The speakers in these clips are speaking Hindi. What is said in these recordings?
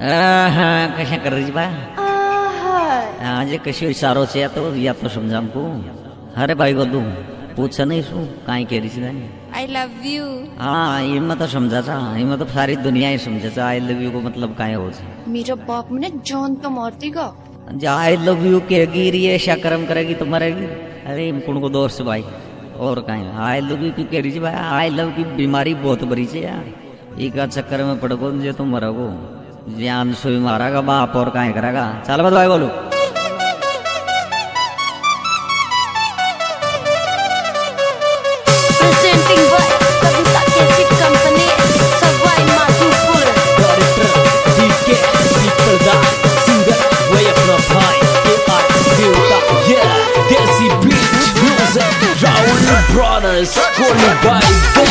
कशा करायची बा આજે કશો ઈશારો છે યા તો સમજામકું અરે ભાઈ ગોદું પૂછ નહીં શું કાંઈ કેરી છે आई लव यू। हाँ इनमें तो समझा था, इनमें तो सारी दुनिया ही समझा था आई लव यू को मतलब काहे हो मेरा बाप ने जान तो मारती का आई लव यू कहेगी ये ऐसा कर्म करेगी तो मरेगी। अरे कुण को दोस्त भाई और कहीं आई लव यू की कह रही भाई आई लव की बीमारी बहुत बड़ी है यार, एक चक्कर में पड़ोगे जो तुम मरोगो जान सोई मारेगा बाप और काहे करेगा। चल बस भाई बोलो presenting by Kavita cassette company Sawai Madhopur. Director DK Peepalda singer वे अपना भाई के आर देवता या देसी बीच music Rahul brothers Koli by डे।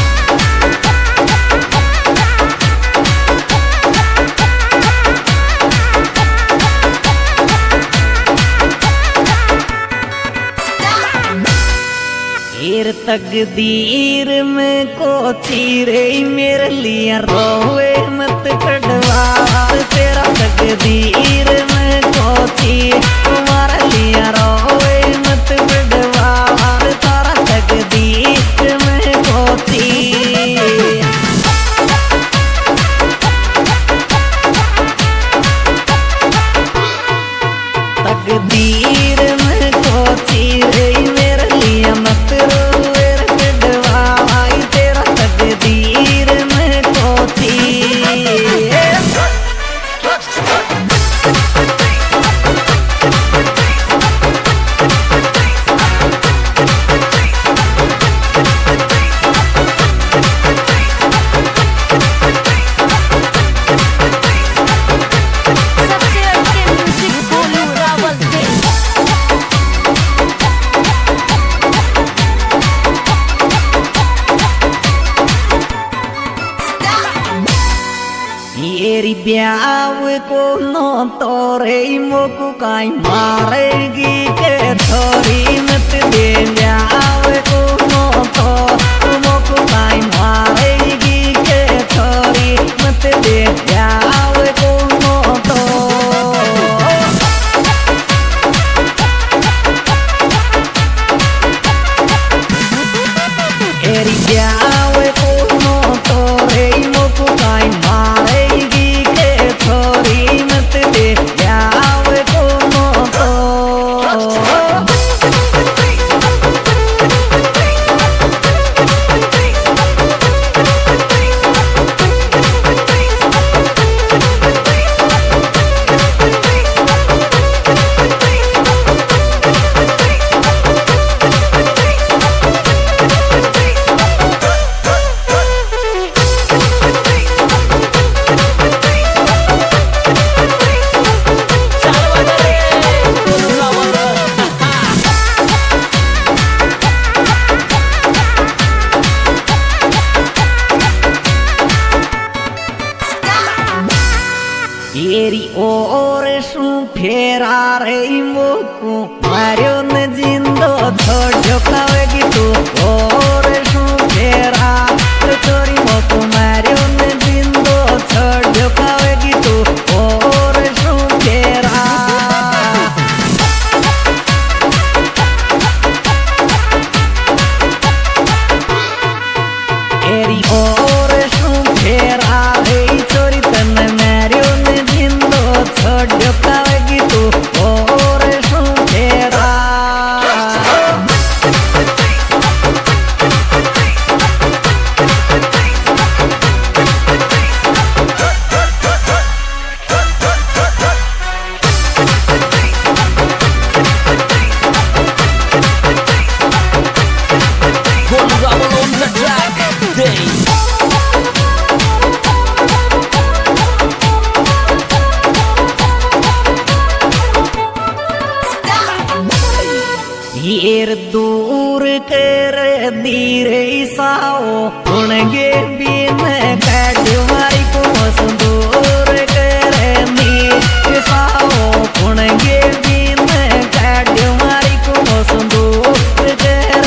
तकदीर में को चीरे मेरे लिए रोवे मत कड़वा तेरा तकदीर में को चीर तुम्हारे लिए रोवे मत कड़वा तारा तकदीर में को चीर तकदीर में को चीरे मेरे लिए मत ब्याव को नो तोरे मोकु काई मारेगी के थोड़ी मत दे ब्याव को नो तो मोकु काई मारेगी के थोड़ी मत दे ब्याव को नो तो एरी ब्याव को नो तोरे मोकु काई मारेगी थोड़ी मत दे ब्याव को नो तो एरी और सु फेरा रे मोकु मारियो न जिंदो छोड़ो खावेगी तू और सु फेरा चोरी मोकु मारियो न जिंदो छोड़ो खावेगी तू और सु फेरा एरी और सु फेरा रे चोरी तन मारियो छोड़ो खावेगी तू और सु फेरा एर दूर कर धीरे साओ उनगे बिन कटवाई को दूर कर धीरे साओ उनगे बिन कटवाई को दूर कर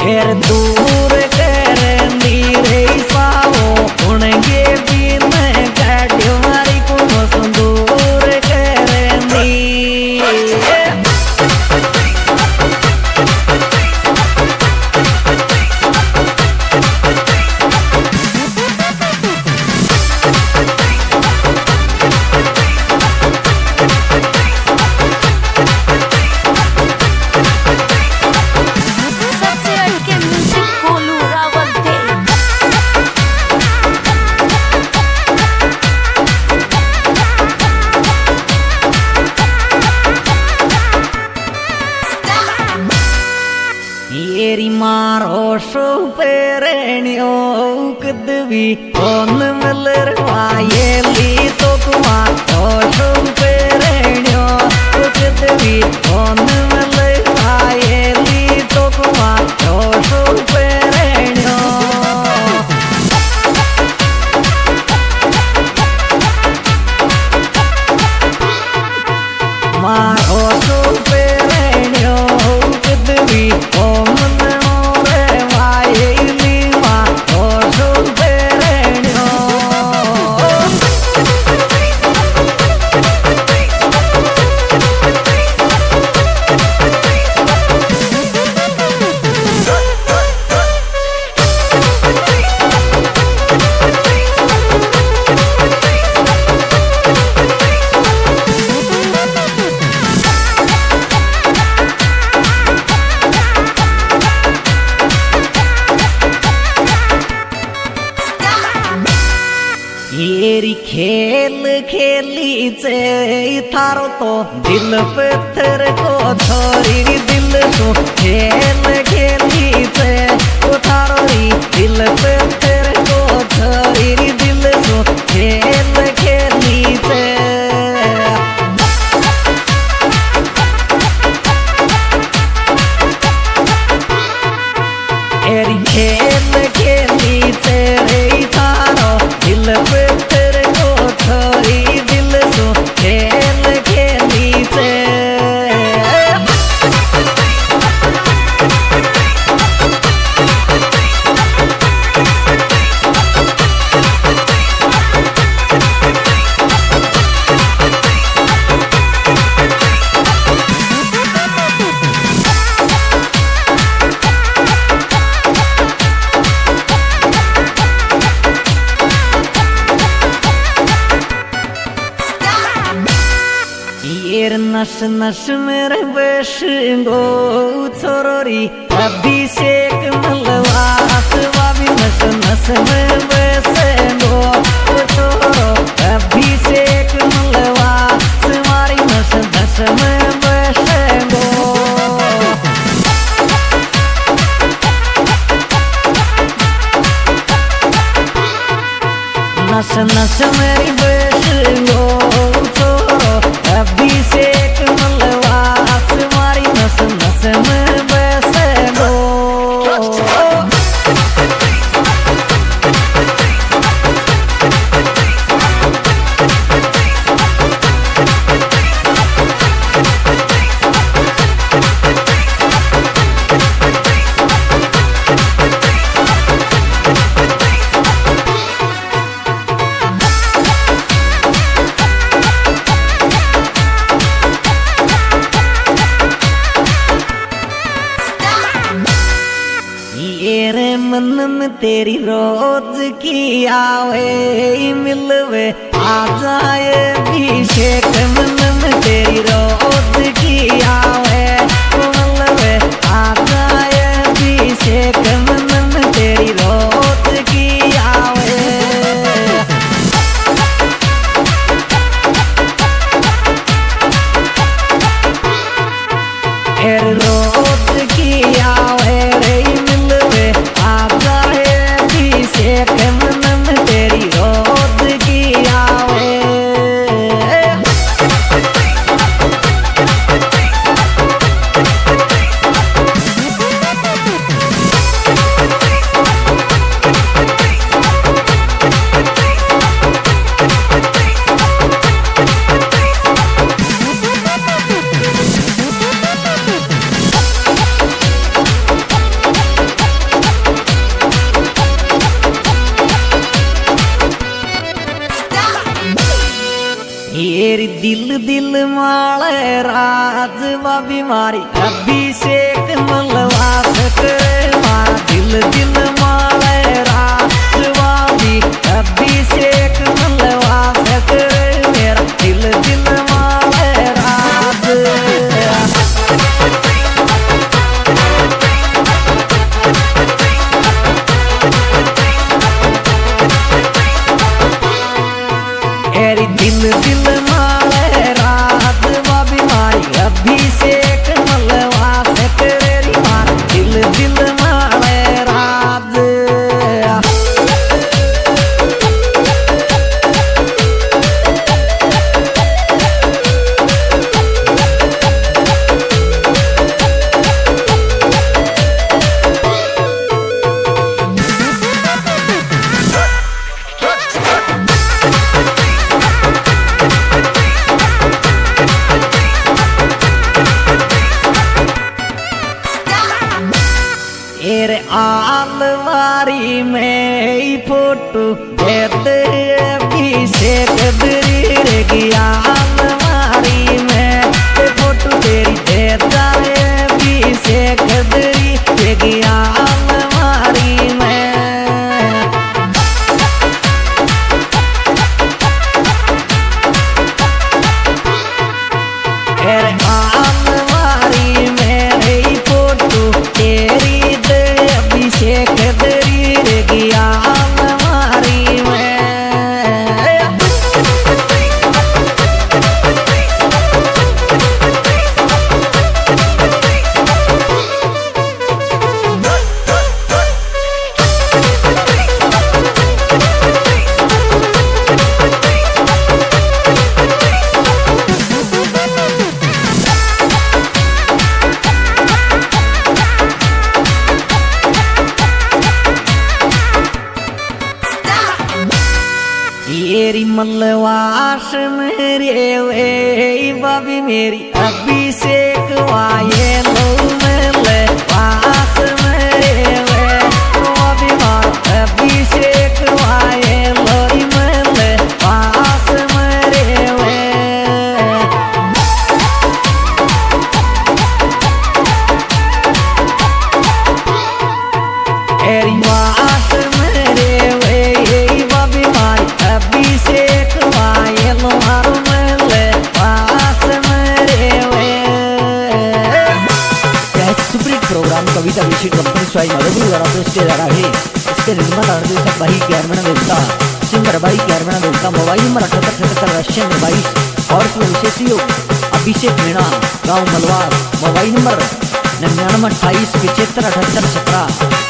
एर दूर कर नीरे सावो उनके बिन गाड़ी मारी को दूर कर नी सबसे हटके म्यूजिक गोलू रावल थे। येरी मारो पेरणियो कदवी ओन मलरवा येली तो कुमारो पेरणियो कदवी ओन मलरवा येली तो कुमारो पेरणियो मारो पेरणियो कदवी ओम येरी खेल खेली से थारो तो दिल पत्थर को छोरी दिल को खेल खेली से थारो दिल पत्थर को छोरी दिल को खेल खेली से एरी खेल खेली से थारो दिल पत्थर को छोरी दिल को खेल खेली से येर नस नस मेरे बश गो छोरोरी अभिषेक मलवास वावी नस नस में बस गो छोरो अभिषेक मलवास मारी नस नस में बस गो नस नस मेरी बस गो छोरो अभिषेक मलवास मारी नस नस में बस गो येरे मन में तेरी रोज की आवे मिलवे आ जाए अभिषेक मन में तेरी रोज की आवे मिलवे आ जाए अभिषेक मन में तेरी रोज की आवे एर रोज की आवे रे मिलवे आ जाए अभिषेक मन में तेरी रोज की आवे दिल दिल माले राज वा बीमारी अभिषेक मलवा सकर मारा दिल दिल माले राज वा भी अभिषेक मलवा सकर मेरा दिल दिल माले राज एरी दिल दिल माले रात वा बीमारी अभिषेक मलवा सकर मारा दिल दिल माले रात एरे आलवारी में फोटो देते अभिषेक दरी रे गया आलवारी में फोटो तेरी देता अभिषेक दरी रे गया आलवारी में एरे आलवारी में रे फोटो तेरी अभिषेक दरी रे गया अलमारी में येरी मलवास मेरे वे बाबी मेरी अभिषेक वाये लो मेले वास मेरे वे बाबी मार अभिषेक वाये लोरी मेले वास मेरे वे एरी वास मेरे वे बाबी मारी अभिषेक वाये लो हारो मेले वास मेरे वे सुप्रीत प्रोग्राम कविता विषय कंपनी स्वाई मधुपुर द्वारा प्रस्तुत जा रहा है। इसके निर्माता निर्देशक भाई कैरमना देवता सिंगर भाई कैरमना देवता मोबाइल नंबर 7877 और विशेष योग अभिषेक मीणा गाँव मलवार मोबाइल नंबर 99 28 75 78 17।